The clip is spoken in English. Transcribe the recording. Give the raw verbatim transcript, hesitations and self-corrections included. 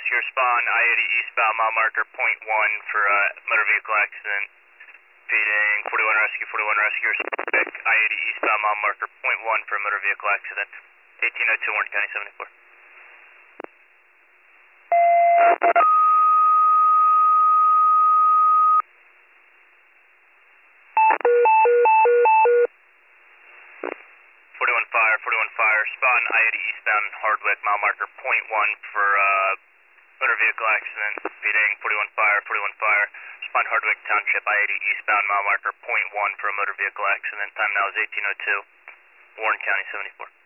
Rescue, respond, I eighty eastbound, mile marker point one for uh, motor vehicle accident. Speeding, forty-one Rescue, forty-one Rescue, respond, I eighty eastbound, mile marker point one for motor vehicle accident. eighteen oh two, Warren County seventy-four. forty-one fire, forty-one fire, respond, I eighty eastbound, Hardwick, mile marker point one for uh, motor vehicle accident. Speeding, forty-one fire, forty-one fire, respond Hardwick Township, I eighty eastbound, mile marker point one for a motor vehicle accident. Time now is eighteen oh two, Warren County seventy-four.